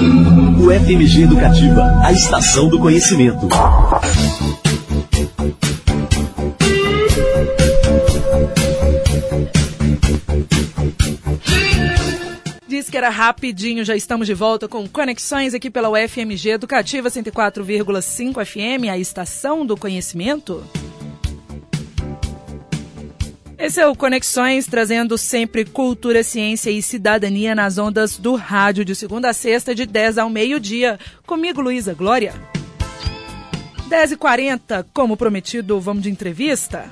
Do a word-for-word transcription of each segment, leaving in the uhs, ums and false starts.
O F M G Educativa, a estação do conhecimento. Diz que era rapidinho, já estamos de volta com Conexões aqui pela U F M G Educativa cento e quatro vírgula cinco F M, a estação do conhecimento. Esse é o Conexões, trazendo sempre cultura, ciência e cidadania nas ondas do rádio, de segunda a sexta, de dez ao meio-dia. Comigo, Luísa Glória. dez e quarenta, como prometido, vamos de entrevista?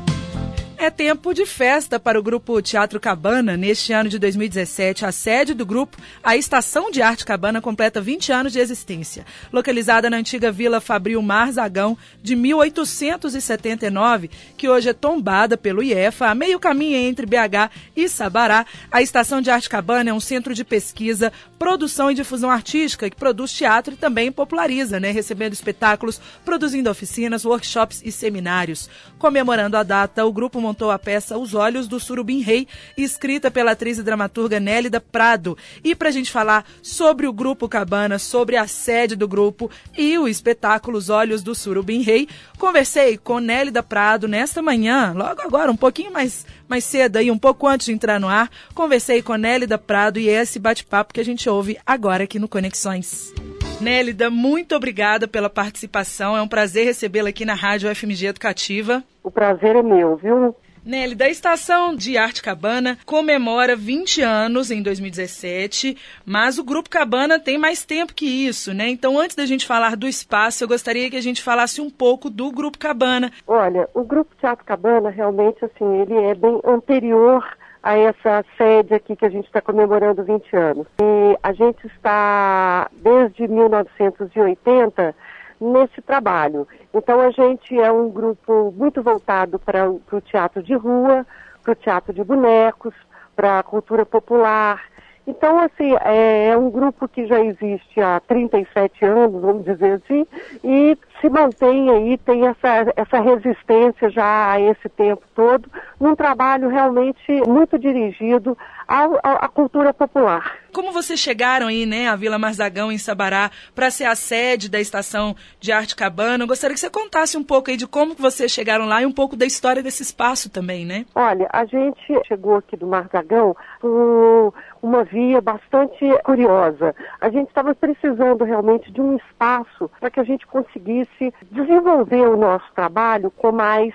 É tempo de festa para o Grupo Teatro Cabana. Neste ano de dois mil e dezessete, a sede do grupo, a Estação de Arte Cabana, completa vinte anos de existência. Localizada na antiga Vila Fabril Marzagão, de mil oitocentos e setenta e nove, que hoje é tombada pelo I E F A, a meio caminho entre B H e Sabará, a Estação de Arte Cabana é um centro de pesquisa, produção e difusão artística que produz teatro e também populariza, né? Recebendo espetáculos, produzindo oficinas, workshops e seminários. Comemorando a data, o grupo montou a peça Os Olhos do Surubim Rei, escrita pela atriz e dramaturga Nélida Prado. E para a gente falar sobre o Grupo Cabana, sobre a sede do grupo e o espetáculo Os Olhos do Surubim Rei, conversei com Nélida Prado nesta manhã, logo agora, um pouquinho mais, mais cedo, aí, um pouco antes de entrar no ar. Conversei com Nélida Prado e esse bate-papo que a gente ouve agora aqui no Conexões. Nélida, muito obrigada pela participação. É um prazer recebê-la aqui na Rádio F M G Educativa. O prazer é meu, viu? Nélida, a Estação de Arte Cabana comemora vinte anos em dois mil e dezessete, mas o Grupo Cabana tem mais tempo que isso, né? Então, antes da gente falar do espaço, eu gostaria que a gente falasse um pouco do Grupo Cabana. Olha, o Grupo Teatro Cabana, realmente, assim, ele é bem anterior a essa sede aqui que a gente está comemorando vinte anos. E a gente está, desde mil novecentos e oitenta, nesse trabalho. Então a gente é um grupo muito voltado para o teatro de rua, para o teatro de bonecos, para a cultura popular. Então, assim, é, é um grupo que já existe há trinta e sete anos, vamos dizer assim, e se mantém aí, tem essa, essa resistência já a esse tempo todo, num trabalho realmente muito dirigido à, à cultura popular. Como vocês chegaram aí, né, à Vila Marzagão, em Sabará, para ser a sede da Estação de Arte Cabana? Eu gostaria que você contasse um pouco aí de como vocês chegaram lá e um pouco da história desse espaço também, né? Olha, a gente chegou aqui do Marzagão por uma via bastante curiosa. A gente estava precisando realmente de um espaço para que a gente conseguisse desenvolver o nosso trabalho com mais...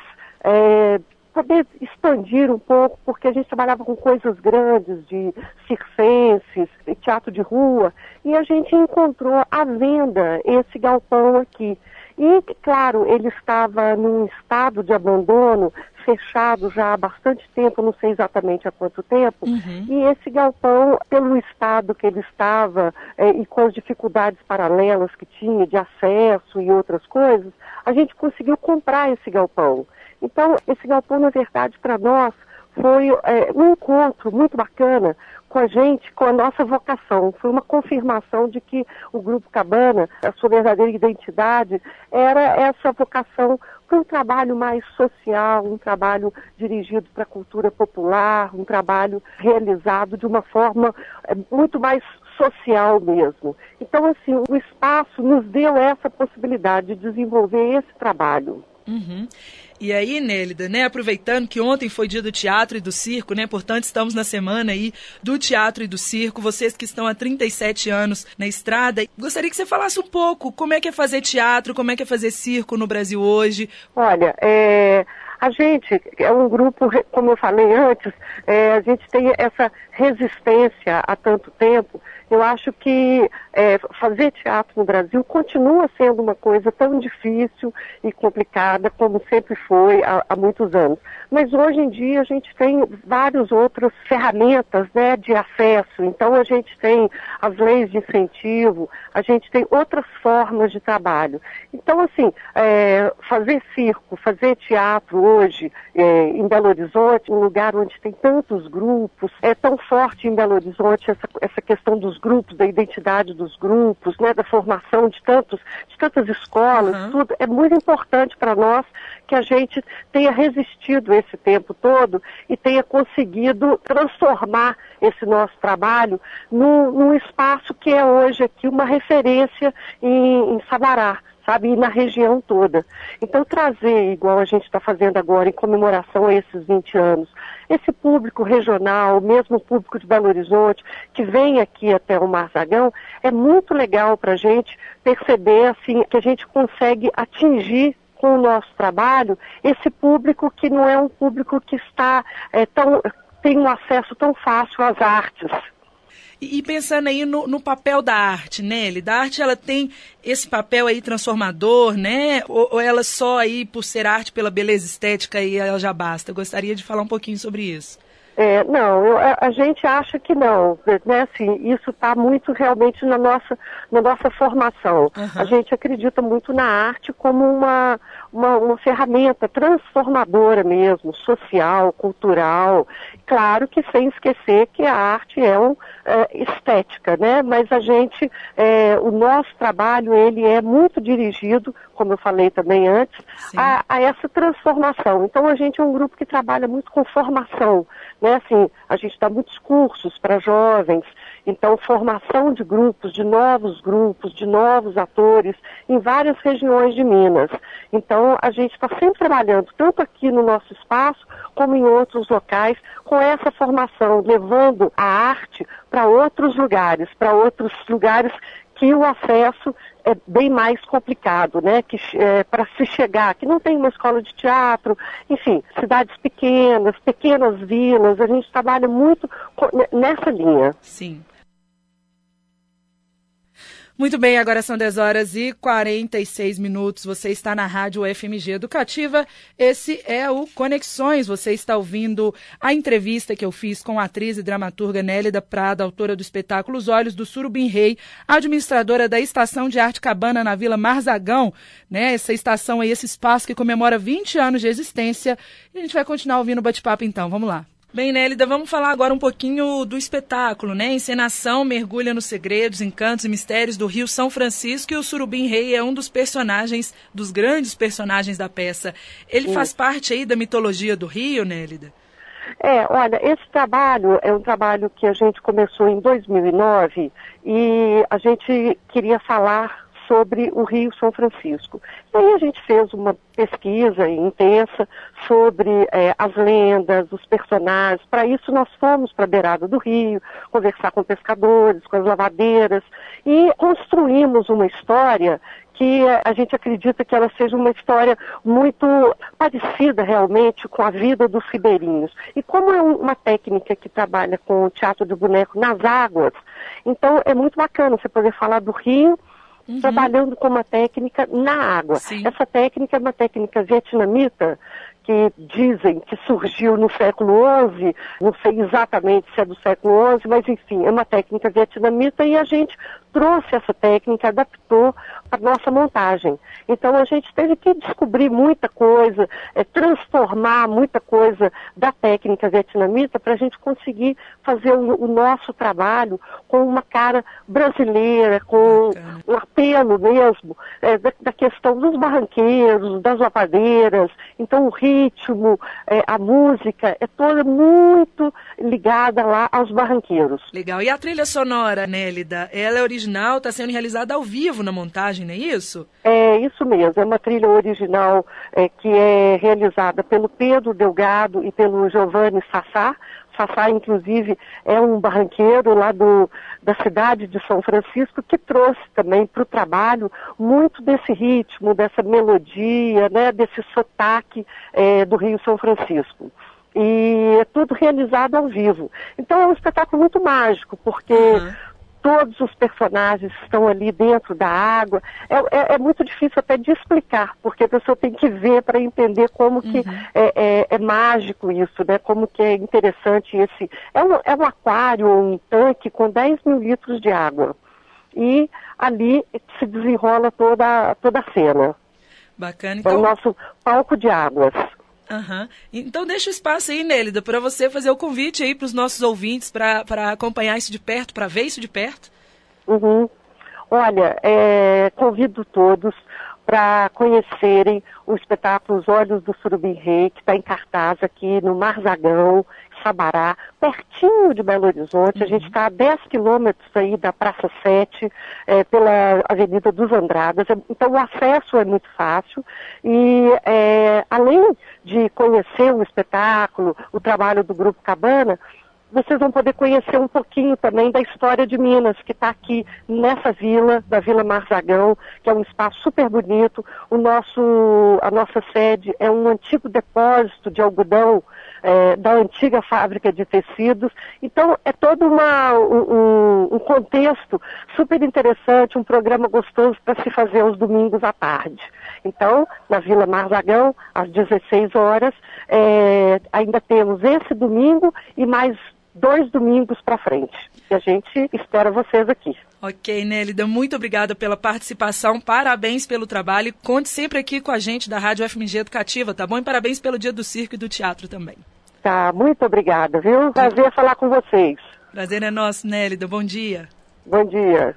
É, poder expandir um pouco, porque a gente trabalhava com coisas grandes, de circenses, de teatro de rua, e a gente encontrou à venda esse galpão aqui. E, claro, ele estava num estado de abandono, fechado já há bastante tempo, não sei exatamente há quanto tempo, uhum. E esse galpão, pelo estado que ele estava, é, e com as dificuldades paralelas que tinha, de acesso e outras coisas, a gente conseguiu comprar esse galpão. Então, esse galpão, na verdade, para nós, foi é, um encontro muito bacana com a gente, com a nossa vocação. Foi uma confirmação de que o Grupo Cabana, a sua verdadeira identidade, era essa vocação para um trabalho mais social, um trabalho dirigido para a cultura popular, um trabalho realizado de uma forma é, muito mais social mesmo. Então, assim, o espaço nos deu essa possibilidade de desenvolver esse trabalho. Uhum. E aí, Nélida, né, aproveitando que ontem foi dia do teatro e do circo, né, portanto estamos na semana aí do teatro e do circo, vocês que estão há trinta e sete anos na estrada, gostaria que você falasse um pouco como é que é fazer teatro, como é que é fazer circo no Brasil hoje. Olha, é... a gente é um grupo, como eu falei antes, é, a gente tem essa resistência há tanto tempo. Eu acho que é, fazer teatro no Brasil continua sendo uma coisa tão difícil e complicada como sempre foi há, há muitos anos. Mas hoje em dia a gente tem várias outras ferramentas, né, de acesso. Então a gente tem as leis de incentivo, a gente tem outras formas de trabalho. Então, assim, é, fazer circo, fazer teatro hoje é, em Belo Horizonte, um lugar onde tem tantos grupos, é tão forte em Belo Horizonte essa, essa questão dos grupos, da identidade dos grupos, né, da formação de, tantos, de tantas escolas, uhum. Tudo, é muito importante para nós que a gente tenha resistido esse tempo todo e tenha conseguido transformar esse nosso trabalho num, num espaço que é hoje aqui uma referência em, em Sabará, sabe, e na região toda. Então trazer, igual a gente está fazendo agora, em comemoração a esses vinte anos, esse público regional, mesmo o público de Belo Horizonte, que vem aqui até o Marzagão, é muito legal para a gente perceber, assim, que a gente consegue atingir com o nosso trabalho esse público que não é um público que está é, tão, tem um acesso tão fácil às artes. E pensando aí no, no papel da arte, né, Nélida? A arte, ela tem esse papel aí transformador, né? Ou, ou ela só aí, por ser arte, pela beleza estética, aí ela já basta? Eu gostaria de falar um pouquinho sobre isso. É, não, eu, a, a gente acha que não, né, assim, isso está muito realmente na nossa, na nossa formação. Uhum. A gente acredita muito na arte como uma, uma, uma ferramenta transformadora mesmo, social, cultural, claro que sem esquecer que a arte é, um, é estética, né, mas a gente, é, o nosso trabalho, ele é muito dirigido, como eu falei também antes, a, a essa transformação. Então a gente é um grupo que trabalha muito com formação, né? Assim, a gente dá muitos cursos para jovens, então formação de grupos, de novos grupos, de novos atores em várias regiões de Minas. Então a gente está sempre trabalhando, tanto aqui no nosso espaço, como em outros locais, com essa formação, levando a arte para outros lugares, para outros lugares que o acesso é bem mais complicado, né, que é, para se chegar, que não tem uma escola de teatro, enfim, cidades pequenas, pequenas vilas, a gente trabalha muito nessa linha. Sim. Muito bem, agora são dez horas e quarenta e seis minutos. Você está na Rádio U F M G Educativa. Esse é o Conexões. Você está ouvindo a entrevista que eu fiz com a atriz e dramaturga Nélida Prada, autora do espetáculo Os Olhos do Surubim Rei, administradora da Estação de Arte Cabana na Vila Marzagão, né? Essa estação aí, esse espaço que comemora vinte anos de existência. E a gente vai continuar ouvindo o bate-papo então. Vamos lá. Bem, Nélida, vamos falar agora um pouquinho do espetáculo, né? A encenação mergulha nos segredos, encantos e mistérios do Rio São Francisco e o Surubim Rei é um dos personagens, dos grandes personagens da peça. Ele Sim. faz parte aí da mitologia do Rio, Nélida? É, olha, esse trabalho é um trabalho que a gente começou em dois mil e nove e a gente queria falar sobre o Rio São Francisco. E aí a gente fez uma pesquisa intensa sobre é, as lendas, os personagens. Para isso nós fomos para a beirada do rio, conversar com pescadores, com as lavadeiras e construímos uma história que a gente acredita que ela seja uma história muito parecida realmente com a vida dos ribeirinhos. E como é uma técnica que trabalha com o teatro de boneco nas águas, então é muito bacana você poder falar do rio, Uhum. trabalhando com uma técnica na água. Sim. Essa técnica é uma técnica vietnamita que dizem que surgiu no século onze, não sei exatamente se é do século onze, mas enfim, é uma técnica vietnamita e a gente trouxe essa técnica, adaptou para a nossa montagem. Então a gente teve que descobrir muita coisa, é, transformar muita coisa da técnica vietnamita para a gente conseguir fazer o, o nosso trabalho com uma cara brasileira, com Bacana. um apelo mesmo é, da, da questão dos barranqueiros, das lavadeiras. Então o ritmo, é, a música é toda muito ligada lá aos barranqueiros. Legal. E a trilha sonora, Nélida, ela é original, está sendo realizada ao vivo na montagem, não é isso? É isso mesmo, é uma trilha original é, que é realizada pelo Pedro Delgado e pelo Giovanni Sassá. Sassá, inclusive, é um barranqueiro lá do, da cidade de São Francisco que trouxe também para o trabalho muito desse ritmo, dessa melodia, né, desse sotaque é, do Rio São Francisco. E é tudo realizado ao vivo. Então é um espetáculo muito mágico, porque uhum. todos os personagens estão ali dentro da água. É, é, é muito difícil até de explicar, porque a pessoa tem que ver para entender como que uhum. é, é, é mágico isso, né? Como que é interessante esse... É um, é um aquário, um tanque com dez mil litros de água. E ali se desenrola toda, toda a cena. Bacana. Então... É o nosso palco de águas. Uhum. Então deixa o espaço aí, Nélida, para você fazer o convite aí para os nossos ouvintes para acompanhar isso de perto, para ver isso de perto. Uhum. Olha, é, convido todos para conhecerem o espetáculo Os Olhos do Surubim Rei, que está em cartaz aqui no Marzagão, Sabará, pertinho de Belo Horizonte. Uhum. A gente está a dez quilômetros aí da Praça sete, é, pela Avenida dos Andradas, então o acesso é muito fácil e é, além de conhecer o espetáculo, o trabalho do Grupo Cabana, vocês vão poder conhecer um pouquinho também da história de Minas, que está aqui nessa vila, da Vila Marzagão, que é um espaço super bonito. O nosso, a nossa sede é um antigo depósito de algodão é, da antiga fábrica de tecidos. Então, é todo uma, um, um contexto super interessante, um programa gostoso para se fazer aos domingos à tarde. Então, na Vila Marzagão, às dezesseis horas, é, ainda temos esse domingo e mais dois domingos para frente. E a gente espera vocês aqui. Ok, Nélida, muito obrigada pela participação, parabéns pelo trabalho. Conte sempre aqui com a gente da Rádio F M G Educativa, tá bom? E parabéns pelo Dia do Circo e do Teatro também. Tá, muito obrigada, viu? Prazer falar com vocês. Prazer é nosso, Nélida. Bom dia. Bom dia.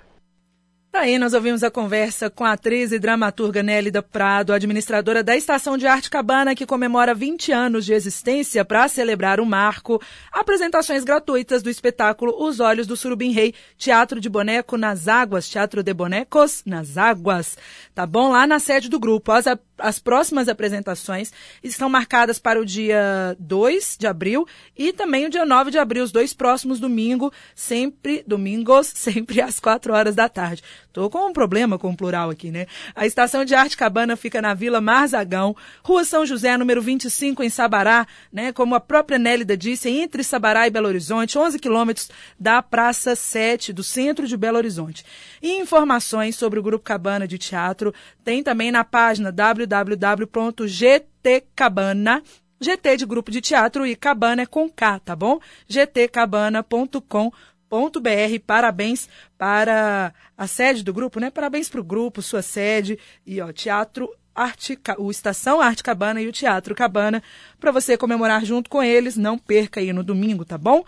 Aí nós ouvimos a conversa com a atriz e dramaturga Nélida Prado, administradora da Estação de Arte Cabana, que comemora vinte anos de existência para celebrar o marco. Apresentações gratuitas do espetáculo Os Olhos do Surubim Rei, Teatro de Boneco nas Águas, Teatro de Bonecos nas Águas. Tá bom? Lá na sede do grupo. As, as próximas apresentações estão marcadas para o dia dois de abril e também o dia nove de abril, os dois próximos domingos, sempre, domingos, sempre às quatro horas da tarde. Tô com um problema com o plural aqui, né? A Estação de Arte Cabana fica na Vila Marzagão, Rua São José, número vinte e cinco, em Sabará, né? Como a própria Nélida disse, entre Sabará e Belo Horizonte, onze quilômetros da Praça sete, do centro de Belo Horizonte. E informações sobre o Grupo Cabana de Teatro tem também na página w w w ponto g t cabana, G T de Grupo de Teatro e Cabana é com K, tá bom? g t cabana ponto com ponto b r. Parabéns para a sede do grupo, né? Parabéns para o grupo, sua sede e ó, Teatro Arte, o Estação Arte Cabana e o Teatro Cabana, para você comemorar junto com eles. Não perca aí no domingo, tá bom?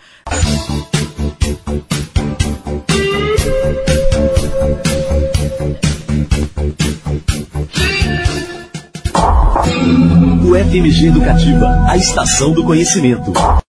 O F M G Educativa, a estação do conhecimento.